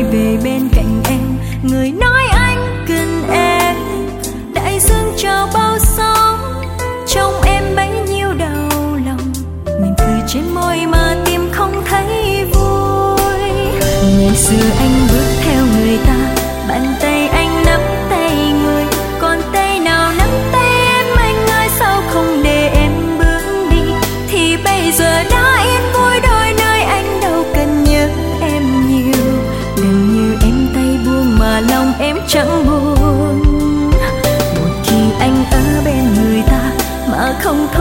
về bên cạnh em, người nói anh cần em. Đại dương chào bao sóng, trong em bấy nhiêu đau lòng, mỉm cười trên môi mà tim không thấy vui. Ngày xưa anh bước theo người ta, bàn tay anh nắm tay người, còn tay nào nắm tay em anh ơi, sao không để em bước đi. Thì bây giờ đã yên vui đôi nơi, anh đâu cần nhớ em nhiều. Đừng như em tay buông mà lòng em chẳng buồn. Một khi anh ở bên người ta mà không